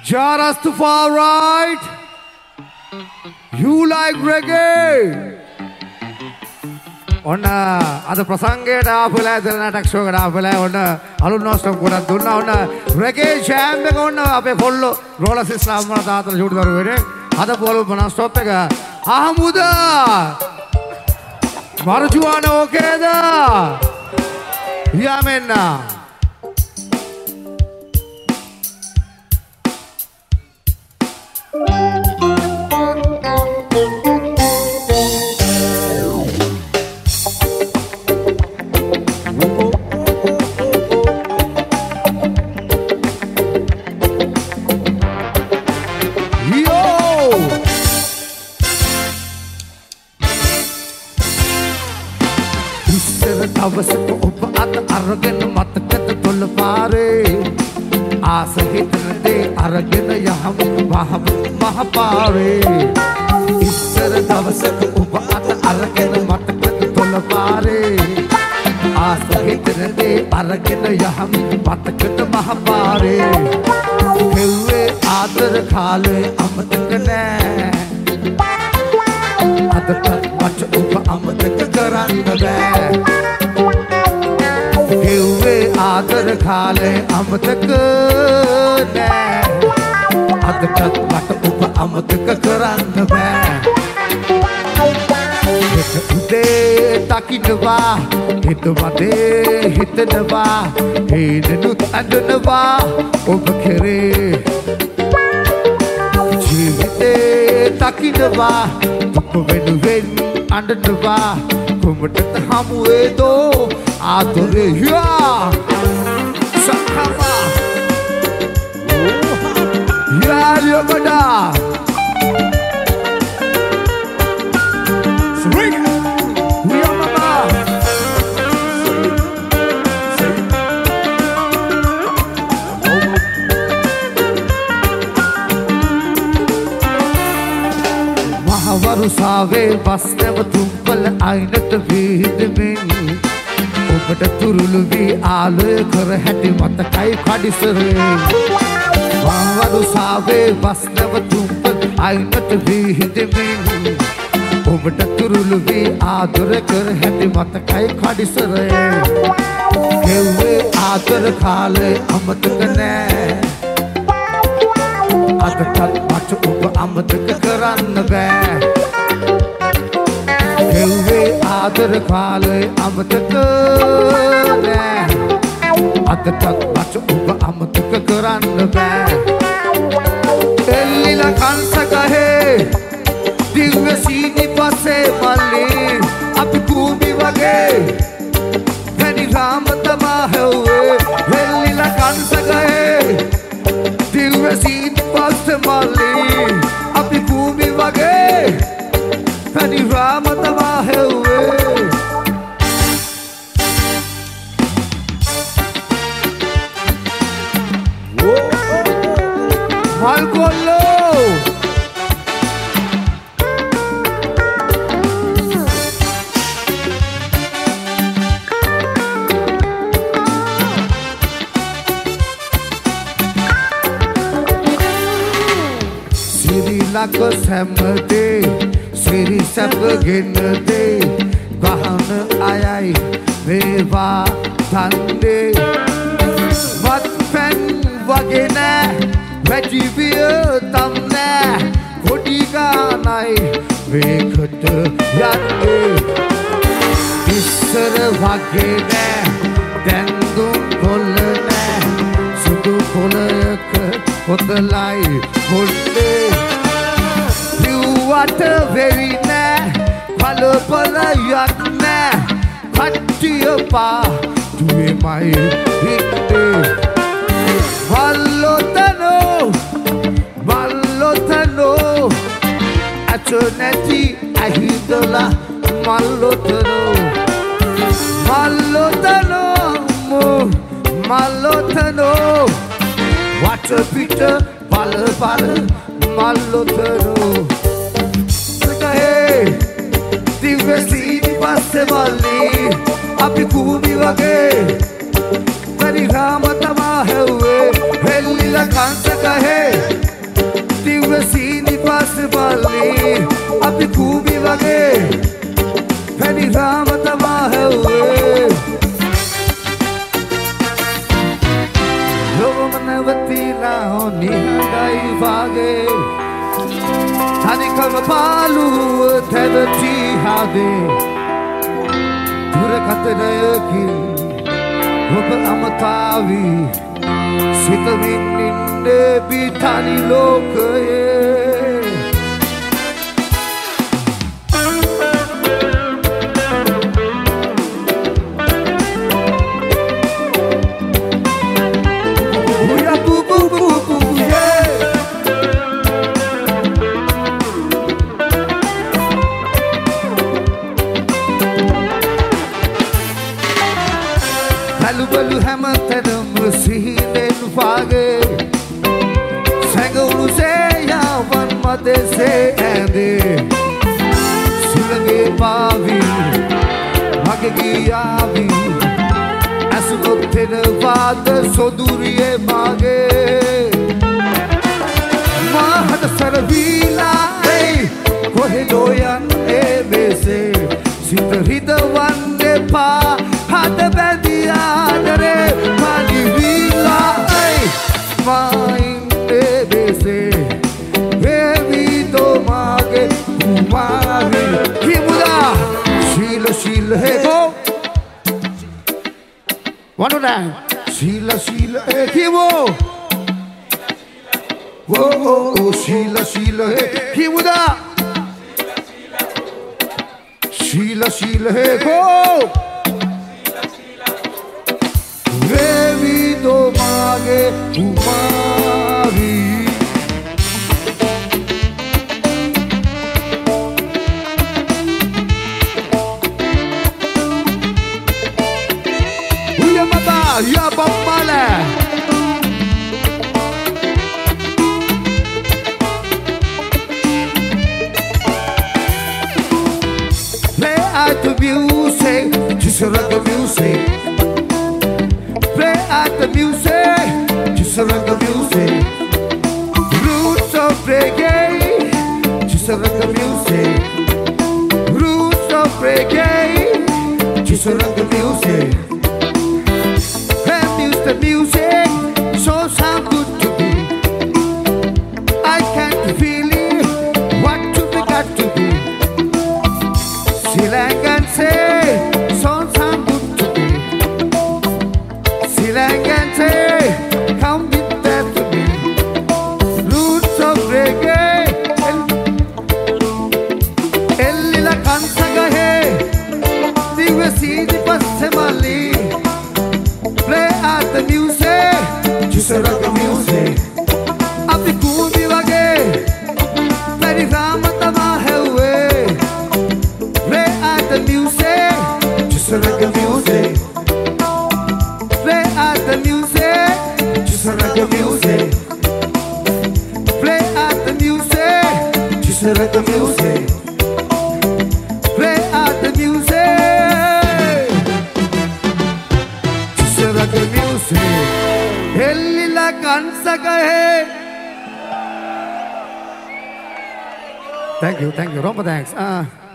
Rastafari, you like reggae? ඔන්න අද ප්‍රසංගයට ආපුලා ඉතින් නැටක් ෂෝ එකට ආපුලා ඔන්න අලුත් නොස්ටොප් ගොඩක් දුන්නා ඔන්න රෙගේ ජෑම් එක ඔන්න අපේ කොල්ලෝ රෝලා සිස්ලා මම තාත්තලා චූටි දරුවෙනේ අද පොළොව මොනස්ටොප් එක අහමුද මර්ජුවාන ඕකේද යමෙන්න අවසක ඔබ අත අරගෙන මතකද තොල පාරේ ආස හිතන දේ අරගෙන යහමු වහම මහ පාරේ ඉස්සර දවසක ඔබ අත අරගෙන මතකද තොල පාරේ ආස හිතන දේ අරගෙන යහමු මතකද මහ පාරේ හෙව්වේ ආදර කාලේ අමතක නෑ අදට මට ඔබ අමතක කරන්න බෑ හෙව්වේ ආදර කාලේ අමතක නෑ අදටත් මට ඔබ අමතක කරන්න බෑ හිත උදේ දකින්නවා හිත වදේ හිතනවා හේනනුත් අඳනවා ඔබ කෙරේ ජීවිතේ දකින්නවා දුක වෙනුවෙන් අඬනවා කොමටද හමුවේදෝ ආදරේ යා සක්කමා යා යොගඩා ස්විං යා මමා මහවරුසාවේ බස් නැවතුම්පල අයිනට විහිදෙමින් ඔබට තුරුළු වී ආලය කර හැටි මතකයි කඩිසරේ මහවරුසාවේ බස් නැවතුම්පල අයිනට විහිදෙමින් ඔබට තුරුළු වී ආදර කර හැටි මතකයි කඩිසරේ හෙව්වේ ආදර කාලේ අමතක නෑ අදටත් මට ඔබ අමතක කරන්න බෑ හෙව්වේ ආදර කාලේ අමතක නෑ අදටත් මට ඔබ අමතක කරන්න බෑ එල්ලිලා කංශගහේ දිව්‍ය සීනි පස්සේ මල්ලි අපි කුඹි වගේ පැණි රාම තමා හෙව්වේ එල්ලිලා කංශගහේ දිව්‍ය සීනි පස්සේ මල්ලි අපි කුඹි වගේ පැණි රාම තමා හෙව්වේ මල් කොල්ලෝ සිරිලක සැමදේ සිරි සැපගෙන දේ ගහන අයයි වේවා තන්දේ වත් පැන් වගේ නෑ වැටිවිය තම් නෑ පොඩි ගානයි වේකට යන්නේ ඉස්සර වගේ නෑ දැන්දුම් කොල්ල නෑ සුදු කොලයක හොදලයි හොල්ලේ ලිව්වට වෙරි නෑ කලපලයක් නෑ කට්ටිය පා දුවේමයි හිටේ මල්ලොතනෝ ඇත නැති ඇහිදලා මල්ලොතනෝ වටපිට බල මල්ලොතනෝ සකහේ දිව්‍ය සීනි පස්සේ මල්ලි අපි කුඹි වගේ පැණි රාම තමා හෙව්වේ හෙල්ලිලා කංශ ගහේ Divasini pasipali Abhi kubi wage Pheni ramatama hai hue Lomanavati lao nihadai vage Thanikama palu thevati hade Dura katarayaki Hoba amatavi Sitamin ninde bitani lokaye Buya bu bu bu bu yeah Balu balu hamatanam sihinen vage Sangulu se yavan mate se ande Sulange pavi Bhage giyavi Asunottena vada soduriye mage Mahad saravila Kohe doyan ebese Sitarhida vande pa Hada bandiyadare Mali vila Main ebese Baby to mage Kumari Kimuda Sheila Sheila hey go One more time Sheila Sheila hey Kimu Whoa Sheila Sheila hey Kimuda Sheila Sheila hey go Baby to mage Kumari Uya mata ya bambala Play out the music Just like the music Play out the music, just like the music. Roots of reggae, just like the music. Roots of reggae, just like the music. And use the music, so sound good to me. I can't feel it, what to be got to be. Silang and say, so sound good to me. Silang and say, come with that to me. Roots of reggae, Ellila kansaga hai, Divasini passemali. Play out the music, just like the music. Abhi kubi wage, Meri ramatama hai hue. Play out the music, just like the music. Play out the music, just like the music. Play out the music, just like the music. Play out the music, just like the music. Ellila kansaga hai. Thank you, Romba thanks.